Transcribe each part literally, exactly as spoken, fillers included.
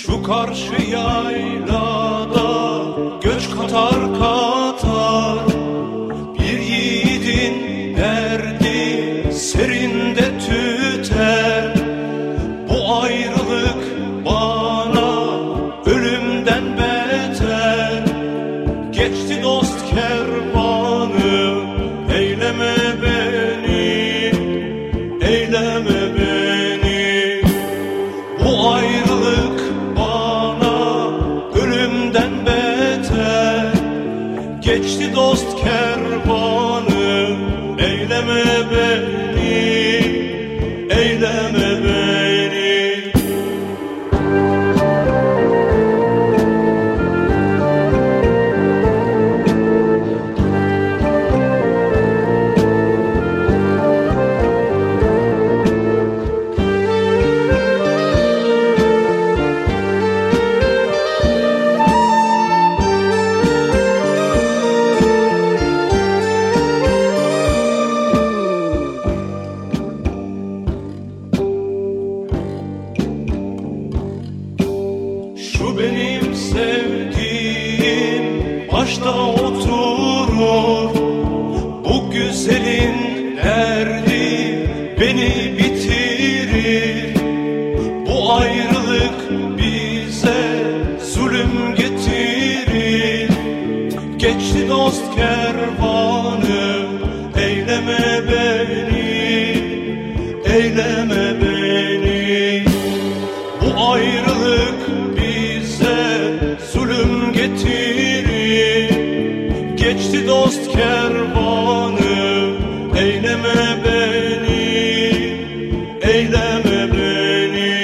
Şu karşı yaylada göç katar katar, bir yiğidin derdi serinde tüter. Bu ayrılık bana ölümden beter. Geçti dost kervanı, eyleme beni, eyleme beni. Bu ayrılık bana ölümden beter. Geçti dost kervanı, eyleme beni, eyleme beni. Şu benim sevdiğim başta oturur, bu güzelin derdi beni bitirir. Bu ayrılık bize zulüm getirir. Geçti dost kervanı, eyleme beni, eyleme beni. Bu ayrılık bize zulüm getirir. Geçti dost kervanı, eyleme beni, eyleme beni.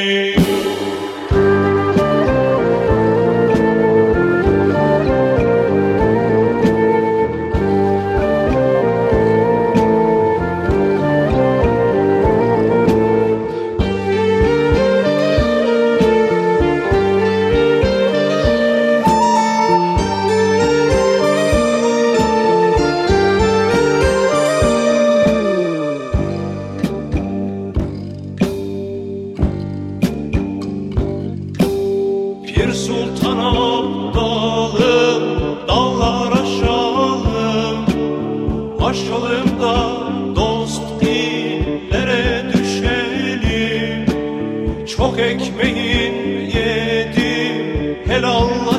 Pir Sultan Abdalım, dağlar aşalım, aşalım da dost illere düşelim. Çok ekmeğin yedim, helal